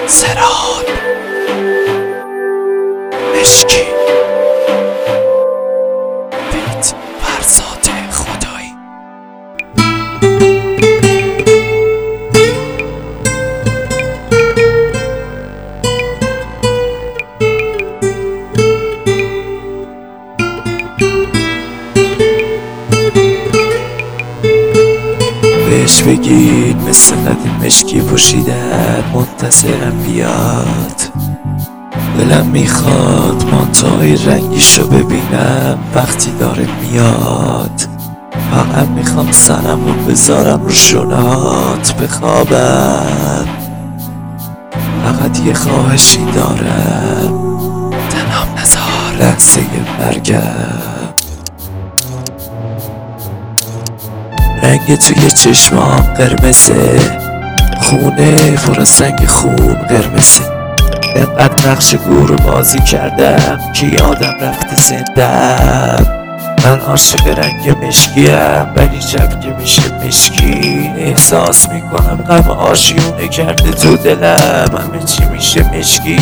سراب مشکی بیت فرزاد خدایی. بهش بگید مثل قدیم مشکی پوشیدن منتظرم بیاد. دلم میخواد مانتوهای رنگیشو ببینم وقتی داره میاد. فقط میخوام سرم رو بذارم رو شونات بخوابم. فقط یه خواهشی دارم، تنام نذار لحظه مرگم. رنگ توی چشمام قرمزه، خونه پر از رنگ خون قرمزه. انقدر نقش گور بازی کردم که یادم رفته زندم. من عاشق رنگ مشکیم، ولی شب که میشه مشکین احساس میکنم غم آشیونه کرده تو دلم. همه چی میشه مشکی.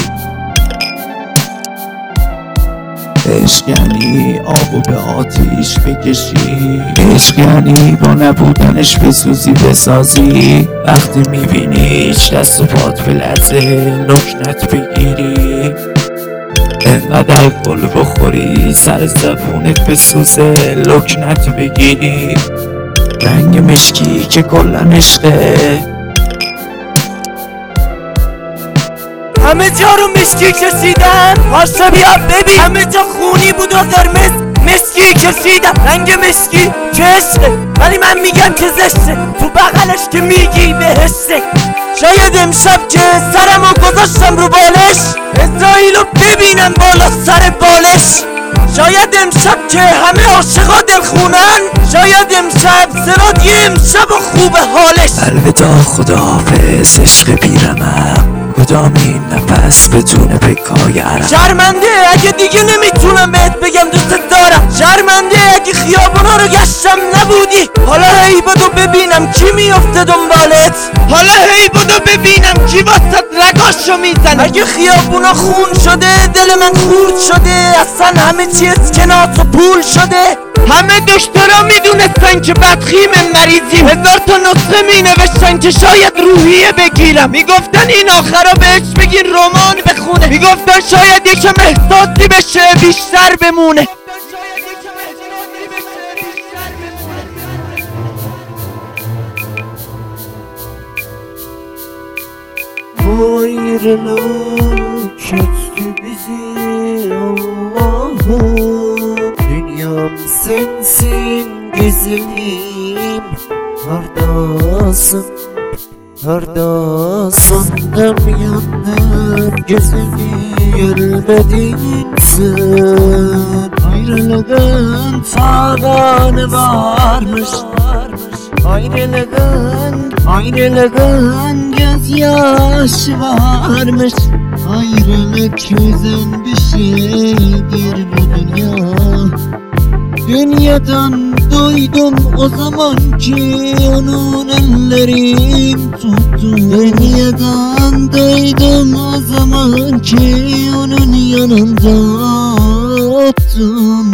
عشق یعنی آبو به آتیش بکشی، عشق یعنی با نبودنش بسوزی بسازی. وقتی میبینیش دست و پات بلرزه لکنت بگیری. انقدر گل بخوری سر زبونت بسوزه لکنت بگیری. رنگ مشکی که کلن عشقه، همه جا رو مشکی کشیدن. پاشا بیا ببین همه جا خونی بود و قرمز مشکی کشیدن. رنگ مشکی که عشقه، ولی من میگم که زشته. تو بغلش که میگی بهشته. شاید امشب که سرمو گذاشتم رو بالش اسرائیلو ببینم بالا سر بالش. شاید امشب که همه عاشقا دلخونن، شاید امشب سراد یه امشب و خوب حالش. الوداع خداحافظ عشق پیرمم، کدام این نفس بدون پکای عرب. شرمنده اگه دیگه نمیتونم بهت بگم دوست دارم. شرمنده اگه خیابونا رو گشتم نبودی. حالا هی بدو ببینم کی میفته دنبالت. حالا هی بدو ببینم کی واسط رگاشو میزن. اگه خیابونا خون شده دل من خورد شده. اصلا همه چی اسکناس و پول شده. همه دکترا میدونستن که بدخیم مریضیم. 1000 تا نسخه مینوشتن که شاید روحیه بگیرم. میگفتن این آخرا بهش بگین رمان بخونه. میگفتن شاید یکم احساسی بشه بیشتر بمونه. Ayrılık bizi Allah'ım. Dünyam sensin güzelim. Neredesin? Neredesin? Yandım gözünü görmedin sen. Ayrılığın tavanı varmış. Ayrılığın gözyaşı varmış. Ayrılık güzel bir şeydir bu dünya. Dünyadan duydum o zaman ki onun ellerim tuttu. Dünyadan duydum o zaman ki onun yanında ottum.